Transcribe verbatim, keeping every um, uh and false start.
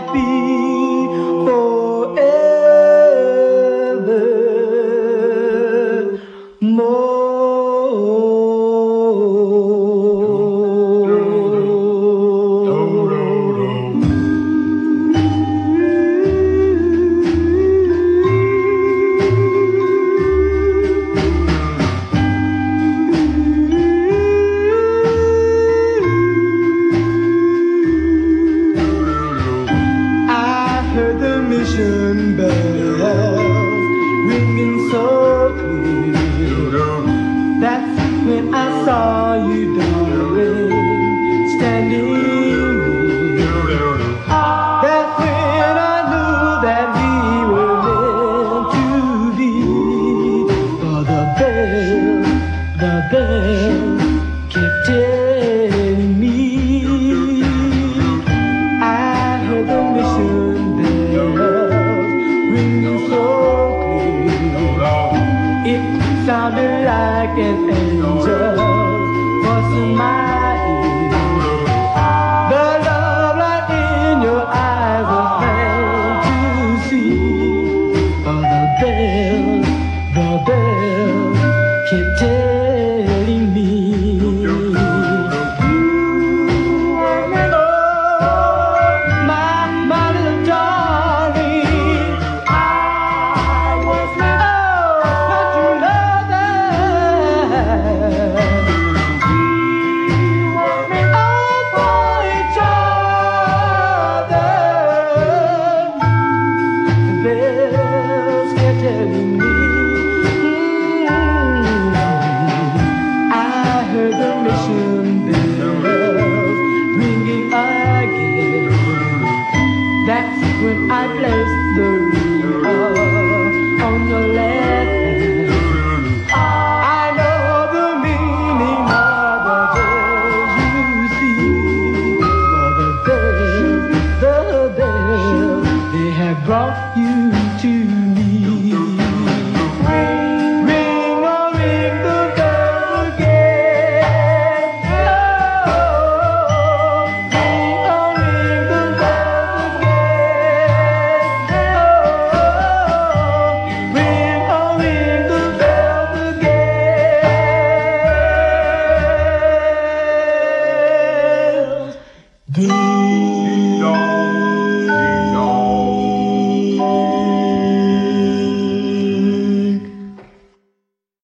happy forever more. Mission bells ringing so clear. That's when I saw you, darling, standing near. That's when I knew that we were meant to be. For the bell, the bell kept telling me. I heard the mission sounded like an angel voice in my ear. The love light in your eyes was plain to see. For the bell, the bell kept telling me. That's when I placed the ring on your left hand. I know the meaning of the bells you see. For the bells, the bells, they have brought you